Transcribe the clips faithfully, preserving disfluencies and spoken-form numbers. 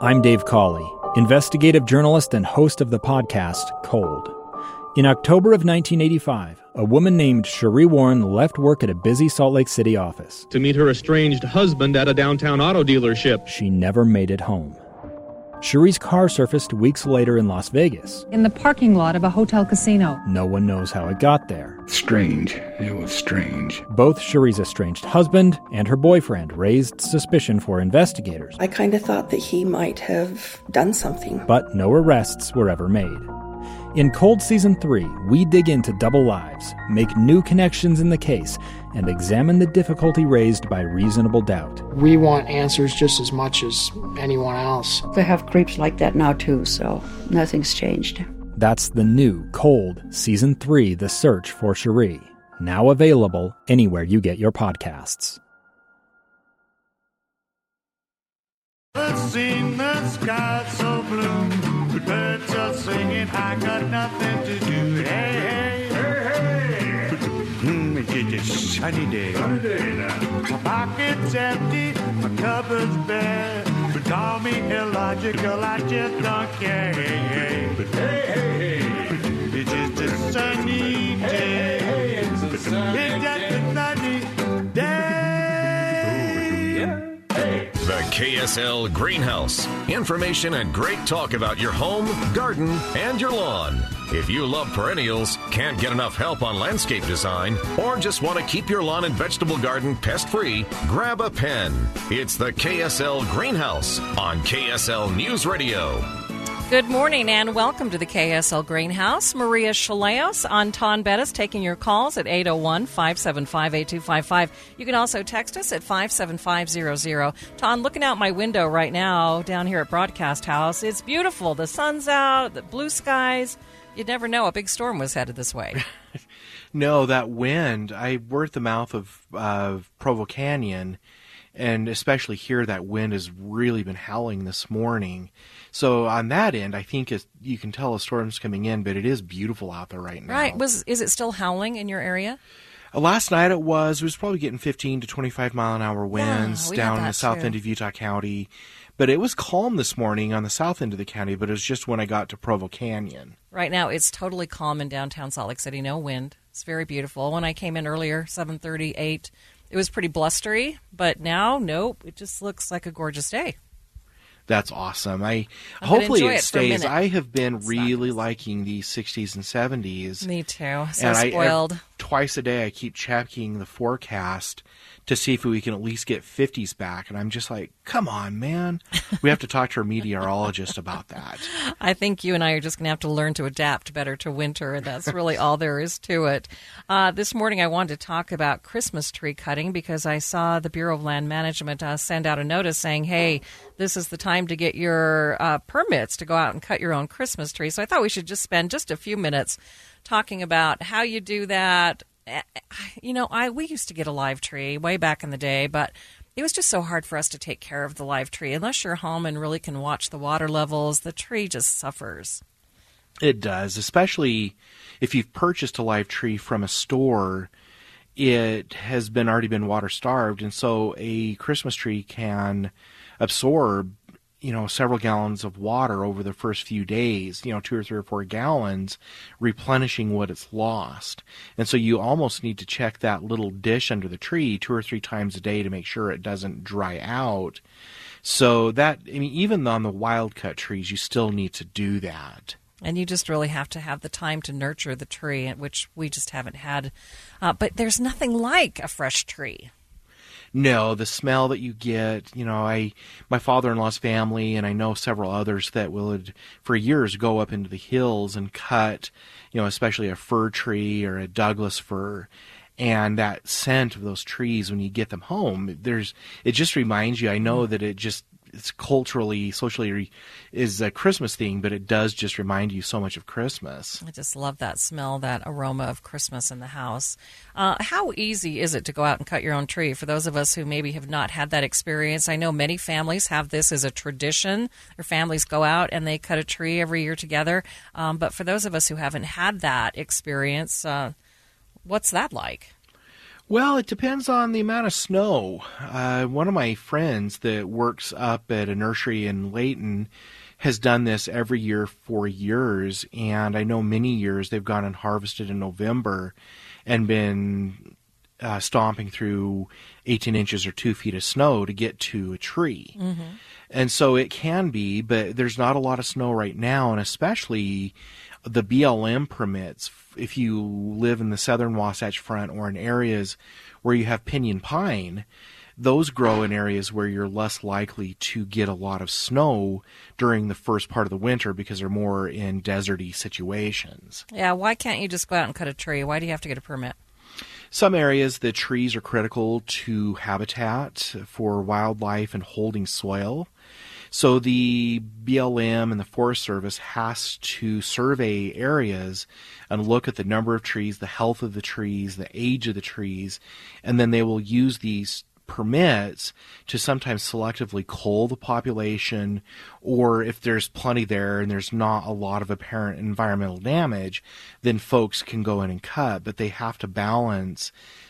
I'm Dave Cawley, investigative journalist and host of the podcast Cold. In October of nineteen eighty-five, a woman named Cherie Warren left work at a busy Salt Lake City office to meet her estranged husband at a downtown auto dealership. She never made it home. Cherie's car surfaced weeks later in Las Vegas. In the parking lot of a hotel casino. No one knows how it got there. Strange. It was strange. Both Cherie's estranged husband and her boyfriend raised suspicion for investigators. I kind of thought that he might have done something. But no arrests were ever made. In Cold Season three, we dig into double lives, make new connections in the case, and examine the difficulty raised by reasonable doubt. We want answers just as much as anyone else. They have creeps like that now too, so nothing's changed. That's the new Cold Season three, The Search for Cherie, now available anywhere you get your podcasts. I've seen the sky so blue, with birds are singing, I got nothing to do. Hey, hey, hey, hey. Mm, it's a sunny day. Sunny day now. My pocket's empty, my cupboard's bare. But call me illogical, I just don't care. Hey, hey, but hey, hey, hey. It's just a sunny day. Hey, hey, hey, it's a sunny day. It's just a sunny day. Ooh, yeah. The K S L Greenhouse. Information and great talk about your home, garden, and your lawn. If you love perennials, can't get enough help on landscape design, or just want to keep your lawn and vegetable garden pest-free, grab a pen. It's the K S L Greenhouse on K S L News Radio. Good morning and welcome to the K S L Greenhouse. Maria Chaleos on Ton Bettis taking your calls at eight oh one, five seven five, eight two five five. You can also text us at five seven five zero zero. Ton, looking out my window right now down here at Broadcast House, it's beautiful. The sun's out, the blue skies. You'd never know a big storm was headed this way. No, that wind. I we're at the mouth of uh, Provo Canyon, and especially here, that wind has really been howling this morning. So on that end, I think it's, you can tell a storm's coming in, but it is beautiful out there right now. Right. Was is it still howling in your area? Uh, last night it was. It was probably getting fifteen to twenty-five mile an hour winds yeah, down in the south too. end of Utah County. But it was calm this morning on the south end of the county, but it was just when I got to Provo Canyon. Right now it's totally calm in downtown Salt Lake City. No wind. It's very beautiful. When I came in earlier, seven thirty, eight, it was pretty blustery. But now, nope, it just looks like a gorgeous day. That's awesome. I I'm hopefully it, it stays. I have been it's really liking the sixties and seventies. Me too. So and spoiled. I, twice a day I keep checking the forecast to see if we can at least get fifties back. And I'm just like, come on, man. We have to talk to our meteorologist about that. I think you and I are just going to have to learn to adapt better to winter, and that's really all there is to it. Uh, this morning I wanted to talk about Christmas tree cutting because I saw the Bureau of Land Management uh, send out a notice saying, hey, this is the time to get your uh, permits to go out and cut your own Christmas tree. So I thought we should just spend just a few minutes talking about how you do that. You know, I we used to get a live tree way back in the day, but it was just so hard for us to take care of the live tree. Unless you're home and really can watch the water levels, the tree just suffers. It does, especially if you've purchased a live tree from a store. It has been already been water starved, and so a Christmas tree can absorb, you know, several gallons of water over the first few days, you know, two or three or four gallons, replenishing what it's lost. And so you almost need to check that little dish under the tree two or three times a day to make sure it doesn't dry out. So that, I mean, even on the wild cut trees, you still need to do that. And you just really have to have the time to nurture the tree, which we just haven't had. Uh, but there's nothing like a fresh tree. No, the smell that you get, you know, I, my father-in-law's family, and I know several others that will, for years, go up into the hills and cut, you know, especially a fir tree or a Douglas fir, and that scent of those trees when you get them home, there's, it just reminds you, I know that it just, it's culturally, socially is a Christmas thing, but it does just remind you so much of Christmas. I just love that smell, that aroma of Christmas in the house. Uh, how easy is it to go out and cut your own tree? For those of us who maybe have not had that experience, I know many families have this as a tradition. Their families go out and they cut a tree every year together. Um, but for those of us who haven't had that experience, uh, what's that like? Well, it depends on the amount of snow. Uh, one of my friends that works up at a nursery in Layton has done this every year for years, and I know many years they've gone and harvested in November and been uh, stomping through eighteen inches or two feet of snow to get to a tree. Mm-hmm. And so it can be, but there's not a lot of snow right now, and especially the B L M permits, if you live in the southern Wasatch Front or in areas where you have pinyon pine, those grow in areas where you're less likely to get a lot of snow during the first part of the winter because they're more in deserty situations. Yeah, why can't you just go out and cut a tree? Why do you have to get a permit? Some areas, the trees are critical to habitat for wildlife and holding soil. So the B L M and the Forest Service has to survey areas and look at the number of trees, the health of the trees, the age of the trees, and then they will use these permits to sometimes selectively cull the population, or if there's plenty there and there's not a lot of apparent environmental damage, then folks can go in and cut. But they have to balance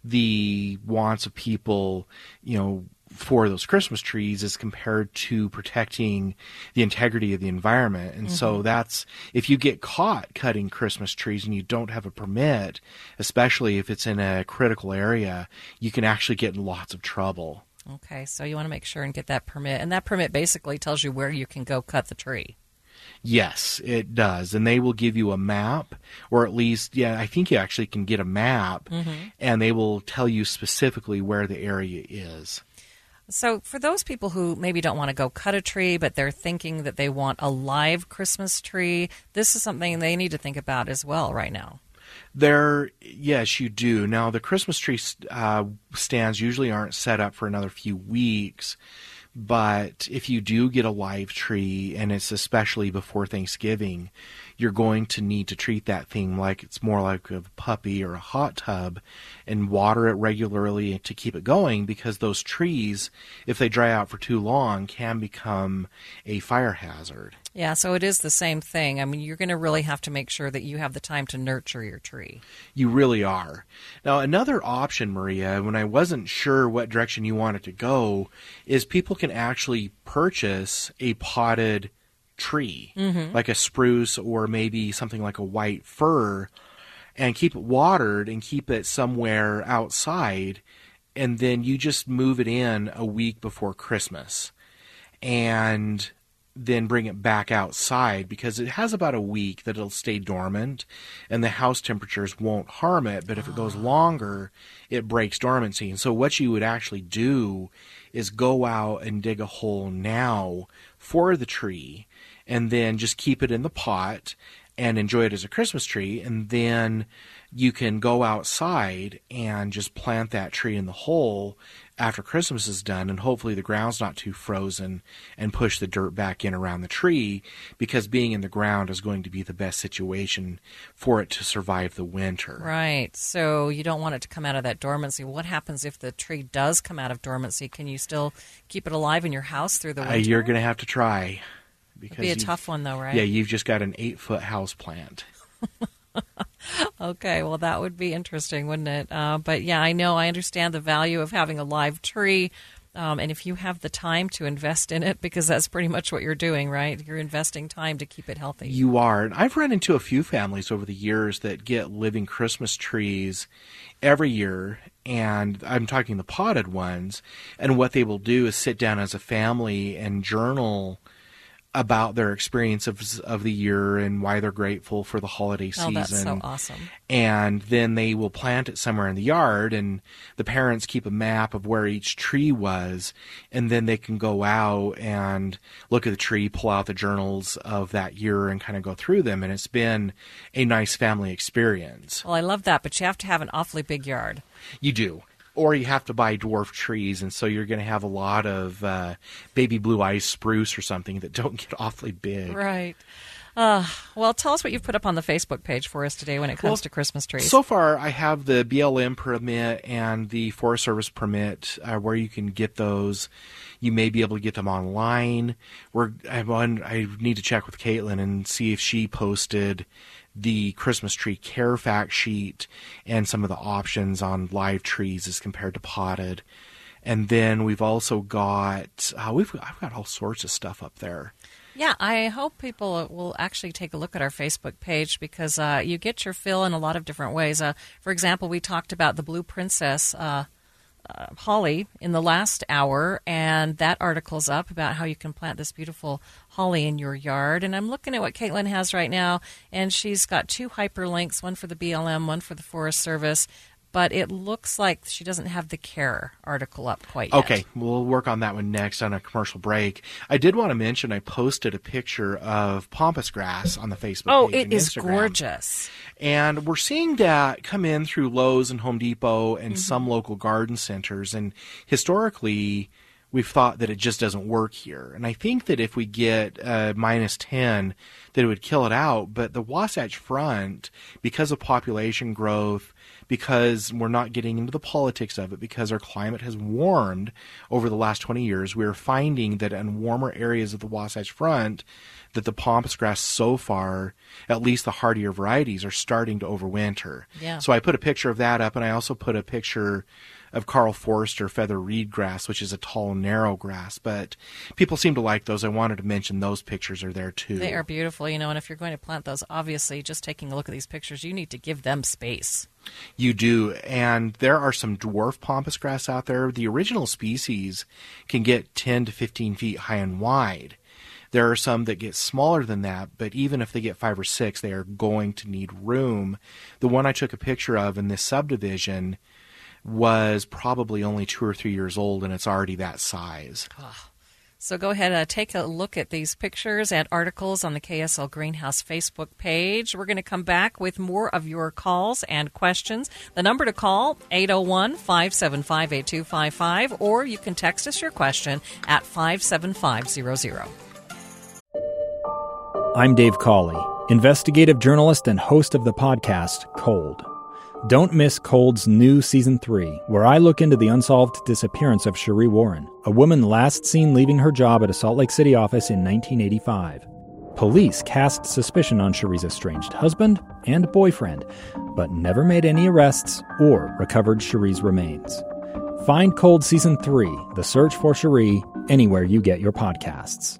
the wants of people, you know, for those Christmas trees as compared to protecting the integrity of the environment. And mm-hmm. so that's, if you get caught cutting Christmas trees and you don't have a permit, especially if it's in a critical area, you can actually get in lots of trouble. Okay, so you want to make sure and get that permit. And that permit basically tells you where you can go cut the tree. Yes, it does. And they will give you a map, or at least, yeah, I think you actually can get a map, mm-hmm. and they will tell you specifically where the area is. So for those people who maybe don't want to go cut a tree, but they're thinking that they want a live Christmas tree, this is something they need to think about as well right now. There, yes, you do. Now, the Christmas tree uh, stands usually aren't set up for another few weeks, but if you do get a live tree, and it's especially before Thanksgiving, you're going to need to treat that thing like it's more like a puppy or a hot tub and water it regularly to keep it going, because those trees, if they dry out for too long, can become a fire hazard. Yeah, so it is the same thing. I mean, you're going to really have to make sure that you have the time to nurture your tree. You really are. Now, another option, Maria, when I wasn't sure what direction you wanted to go, is people can actually purchase a potted tree, mm-hmm. like a spruce or maybe something like a white fir, and keep it watered and keep it somewhere outside, and then you just move it in a week before Christmas and then bring it back outside, because it has about a week that it'll stay dormant and the house temperatures won't harm it. But if it goes longer, it breaks dormancy. And so what you would actually do is go out and dig a hole now for the tree, and then just keep it in the pot and enjoy it as a Christmas tree. And then you can go outside and just plant that tree in the hole after Christmas is done, and hopefully the ground's not too frozen, and push the dirt back in around the tree, because being in the ground is going to be the best situation for it to survive the winter. Right. So you don't want it to come out of that dormancy. What happens if the tree does come out of dormancy? Can you still keep it alive in your house through the winter? Uh, you're going to have to try. It'd be a tough one, though, right? Yeah, you've just got an eight-foot house plant. Okay, well, that would be interesting, wouldn't it? Uh, but, yeah, I know, I understand the value of having a live tree, um, and if you have the time to invest in it, because that's pretty much what you're doing, right? You're investing time to keep it healthy. You are. And I've run into a few families over the years that get living Christmas trees every year, and I'm talking the potted ones, and what they will do is sit down as a family and journal about their experience of of the year and why they're grateful for the holiday season. Oh, that's so awesome. And then they will plant it somewhere in the yard, and the parents keep a map of where each tree was, and then they can go out and look at the tree, pull out the journals of that year, and kind of go through them. And it's been a nice family experience. Well, I love that, but you have to have an awfully big yard. You do. Or you have to buy dwarf trees, and so you're going to have a lot of uh, baby blue eyes spruce or something that don't get awfully big. Right. Uh, well, tell us what you've put up on the Facebook page for us today when it comes Well, to Christmas trees. So far, I have the B L M permit and the Forest Service permit uh, where you can get those. You may be able to get them online. We're, I, I need to check with Caitlin and see if she posted the Christmas tree care fact sheet and some of the options on live trees as compared to potted. And then we've also got, uh, we've I've got all sorts of stuff up there. Yeah, I hope people will actually take a look at our Facebook page because uh, you get your fill in a lot of different ways. Uh, for example, we talked about the Blue Princess uh, uh, holly in the last hour, and that article's up about how you can plant this beautiful holly in your yard. And I'm looking at what Caitlin has right now, and she's got two hyperlinks, one for the B L M, one for the Forest Service. But it looks like she doesn't have the care article up quite yet. Okay, we'll work on that one next on a commercial break. I did want to mention I posted a picture of pampas grass on the Facebook oh, page. Oh, it and is Instagram. gorgeous. And we're seeing that come in through Lowe's and Home Depot and Mm-hmm. some local garden centers. And historically, we've thought that it just doesn't work here. And I think that if we get uh, minus ten, that it would kill it out. But the Wasatch Front, because of population growth, because we're not getting into the politics of it, because our climate has warmed over the last twenty years, we're finding that in warmer areas of the Wasatch Front, that the pampas grass so far, at least the hardier varieties, are starting to overwinter. Yeah. So I put a picture of that up, and I also put a picture of Carl Forster feather reed grass, which is a tall, narrow grass. But people seem to like those. I wanted to mention those pictures are there, too. They are beautiful, you know, and if you're going to plant those, obviously, just taking a look at these pictures, you need to give them space. You do, and there are some dwarf pampas grass out there. The original species can get ten to fifteen feet high and wide. There are some that get smaller than that, but even if they get five or six, they are going to need room. The one I took a picture of in this subdivision was probably only two or three years old, and it's already that size. Oh. So go ahead and uh, take a look at these pictures and articles on the K S L Greenhouse Facebook page. We're going to come back with more of your calls and questions. The number to call, eight oh one, five seven five, eight two five five, or you can text us your question at five seven five zero zero. I'm Dave Cawley, investigative journalist and host of the podcast Cold. Don't miss Cold's new Season three, where I look into the unsolved disappearance of Cherie Warren, a woman last seen leaving her job at a Salt Lake City office in nineteen eighty-five. Police cast suspicion on Cherie's estranged husband and boyfriend, but never made any arrests or recovered Cherie's remains. Find Cold Season three, The Search for Cherie, anywhere you get your podcasts.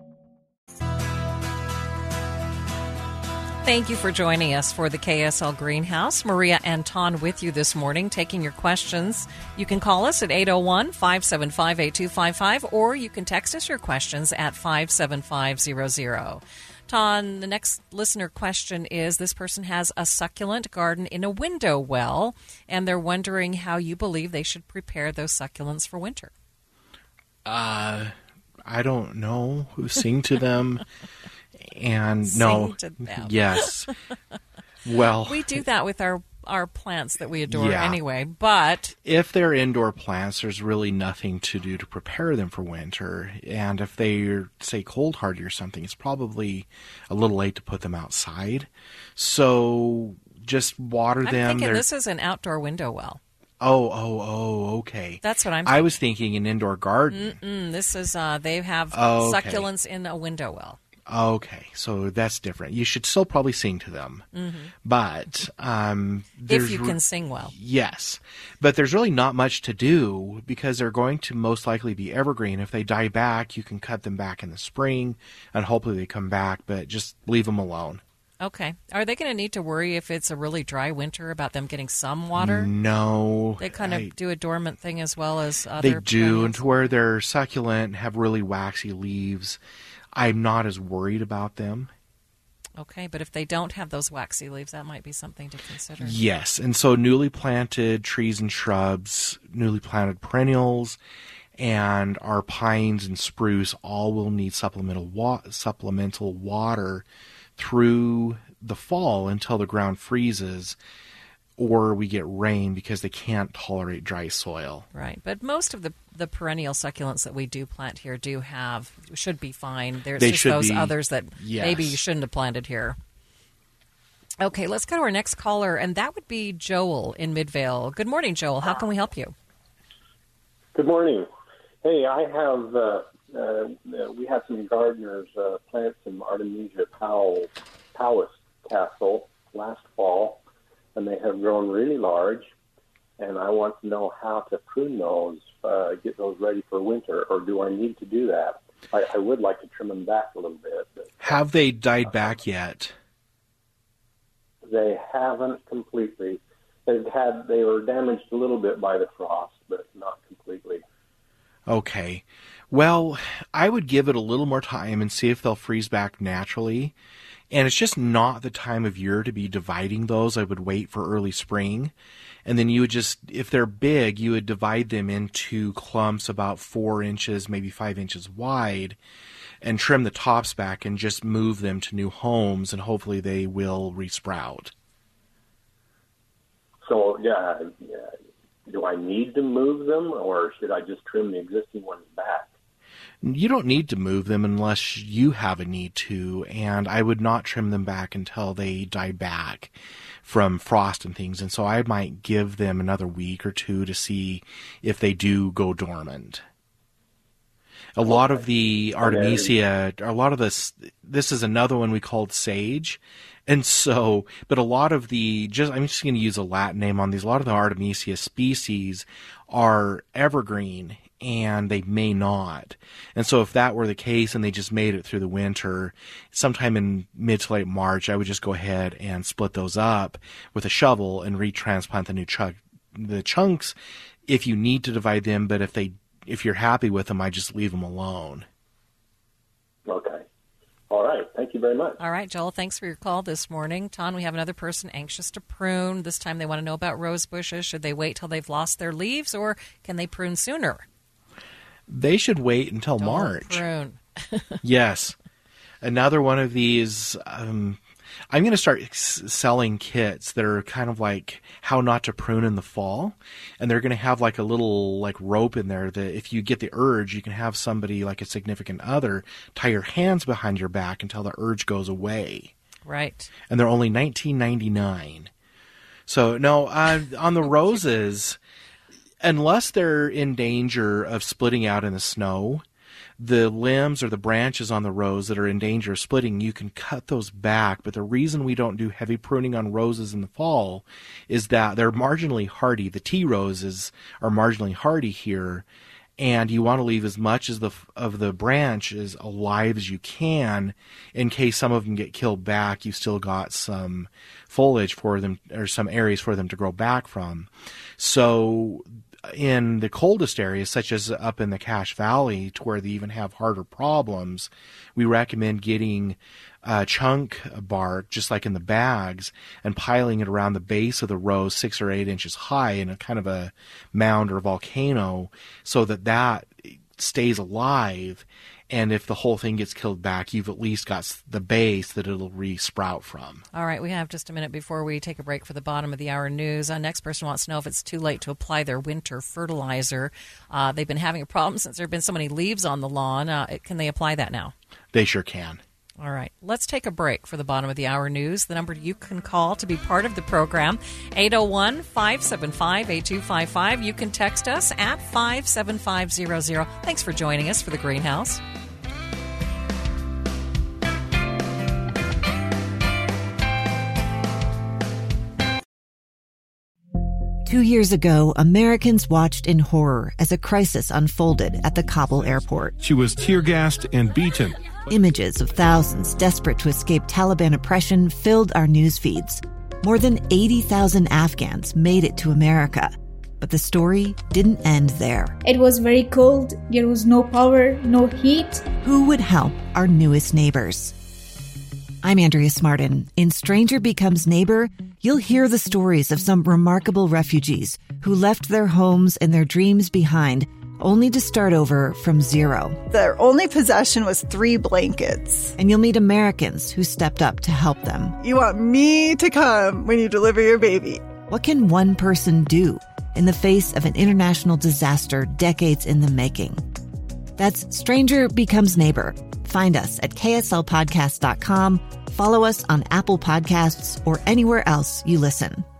Thank you for joining us for the K S L Greenhouse. Maria Anton with you this morning, taking your questions. You can call us at eight oh one, five seven five, eight two five five, or you can text us your questions at five seven five zero zero. Ton, the next listener question is, this person has a succulent garden in a window well, and they're wondering how you believe they should prepare those succulents for winter. Uh, I don't know who sing to them. And Sing no, to them. Yes. Well, we do that with our, our plants that we adore yeah. anyway, but if they're indoor plants, there's really nothing to do to prepare them for winter. And if they're, say, cold hardy or something, it's probably a little late to put them outside. So just water I'm them. thinking They're... this is an outdoor window well. Oh, oh, oh, okay. That's what I'm thinking. I was thinking an indoor garden. Mm-mm, this is, uh, they have oh, okay. succulents in a window well. Okay, so that's different. You should still probably sing to them, mm-hmm. but um, if you can sing well, yes. But there's really not much to do because they're going to most likely be evergreen. If they die back, you can cut them back in the spring, and hopefully they come back. But just leave them alone. Okay. Are they going to need to worry if it's a really dry winter about them getting some water? No. They kind of I, do a dormant thing as well as other. They do, perennials. and to where they're succulent, have really waxy leaves. I'm not as worried about them. Okay, but if they don't have those waxy leaves, that might be something to consider. Yes, and so newly planted trees and shrubs, newly planted perennials, and our pines and spruce all will need supplemental wa- supplemental water through the fall until the ground freezes. or we get rain because they can't tolerate dry soil. Right, but most of the, the perennial succulents that we do plant here do have, should be fine. There's they just should those be, others that yes. maybe you shouldn't have planted here. Okay, let's go to our next caller, and that would be Joel in Midvale. Good morning, Joel. How can we help you? Good morning. Hey, I have, uh, uh, we had some gardeners uh, plant some Artemisia Powell, Powis Castle last fall, and they have grown really large, and I want to know how to prune those, uh, get those ready for winter, or do I need to do that? I, I would like to trim them back a little bit. But, have they died back yet? They haven't completely. They've had, they were damaged a little bit by the frost, but not completely. Okay. Well, I would give it a little more time and see if they'll freeze back naturally. And it's just not the time of year to be dividing those. I would wait for early spring. And then you would just, if they're big, you would divide them into clumps about four inches, maybe five inches wide, and trim the tops back and just move them to new homes, and hopefully they will resprout. So, yeah, yeah, do I need to move them, or should I just trim the existing ones back? You don't need to move them unless you have a need to, and I would not trim them back until they die back from frost and things. And so I might give them another week or two to see if they do go dormant. A lot of the Artemisia, a lot of this, this is another one we called sage. And so, but a lot of the, just I'm just going to use a Latin name on these, a lot of the Artemisia species are evergreen, and they may not. And so if that were the case and they just made it through the winter, sometime in mid to late March, I would just go ahead and split those up with a shovel and retransplant the new chunk, the chunks if you need to divide them. But if they, if you're happy with them, I just leave them alone. Okay. All right. Thank you very much. All right, Joel, thanks for your call this morning. Ton, we have another person anxious to prune. This time they want to know about rose bushes. Should they wait till they've lost their leaves, or can they prune sooner? They should wait until Don't March. Prune. Yes. Another one of these, um, I'm going to start s- selling kits that are kind of like how not to prune in the fall. And they're going to have like a little like rope in there that if you get the urge, you can have somebody like a significant other tie your hands behind your back until the urge goes away. Right. And they're only nineteen ninety-nine. So no, uh, on the roses, unless they're in danger of splitting out in the snow, the limbs or the branches on the rose that are in danger of splitting, you can cut those back. But the reason we don't do heavy pruning on roses in the fall is that they're marginally hardy. The tea roses are marginally hardy here, and you want to leave as much as the of the branches alive as you can in case some of them get killed back. You've still got some foliage for them, or some areas for them to grow back from. So in the coldest areas, such as up in the Cache Valley, to where they even have harder problems, we recommend getting uh, chunk bark, just like in the bags, and piling it around the base of the rose six or eight inches high in a kind of a mound or volcano, so that that stays alive. And if the whole thing gets killed back, you've at least got the base that it'll re-sprout from. All right, we have just a minute before we take a break for the bottom of the hour news. Our next person wants to know if it's too late to apply their winter fertilizer. Uh, they've been having a problem since there have been so many leaves on the lawn. Uh, can they apply that now? They sure can. All right, let's take a break for the bottom of the hour news. The number you can call to be part of the program, eight oh one, five seven five, eight two five five. You can text us at five seven five zero zero. Thanks for joining us for the Greenhouse. Two years ago, Americans watched in horror as a crisis unfolded at the Kabul airport. She was tear-gassed and beaten. Images of thousands desperate to escape Taliban oppression filled our news feeds. More than eighty thousand Afghans made it to America. But the story didn't end there. It was very cold. There was no power, no heat. Who would help our newest neighbors? I'm Andrea Smartin. In Stranger Becomes Neighbor, you'll hear the stories of some remarkable refugees who left their homes and their dreams behind, only to start over from zero. Their only possession was three blankets. And you'll meet Americans who stepped up to help them. You want me to come when you deliver your baby. What can one person do in the face of an international disaster decades in the making? That's Stranger Becomes Neighbor. Find us at K S L podcast dot com. Follow us on Apple Podcasts or anywhere else you listen.